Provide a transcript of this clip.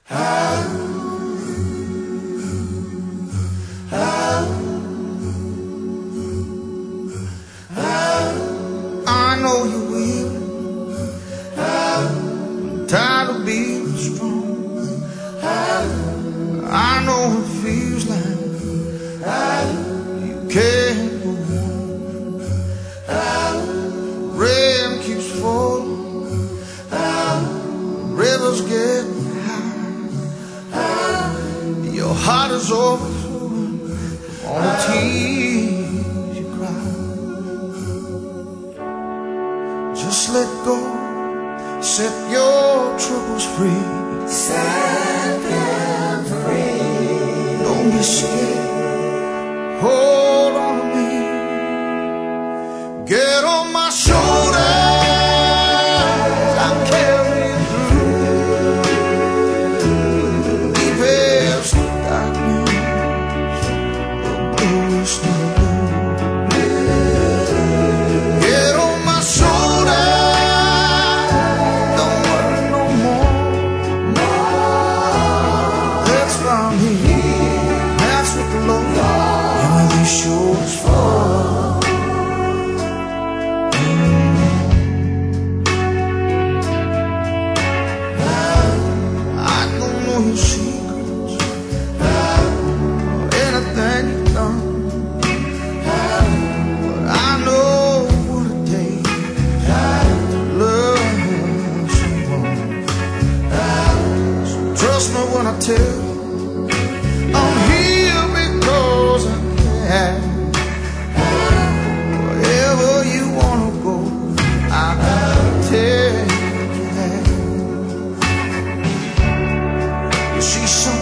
I know you're weak, tired of being strong. I know it feels like you can't go on. Rain keeps falling, rivers getting high. Your heart is overflowing from all the tears you cry. Just let go, set your troubles free. Set them free. Don't be scared, hold on to me. Get on my shoulders, I'll carry you through deepest darkness, the bluest of blue. Get on my shoulders, don't worry no more. That's from here, that's what the Lord and these shoulders for. Your secrets, or anything you've done, but I know what it takes to love someone. So trust me when I tell you, I'm here because I can. Wherever you wanna go, I'll tell you that. You see some